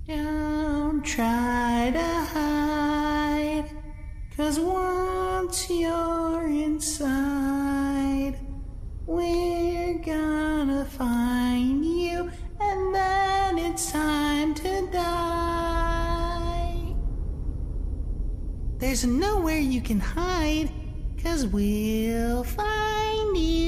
Don't try to hide, 'cause once you're inside, we're gonna find you, and then it's time to die. There's nowhere you can hide, 'cause we'll find you.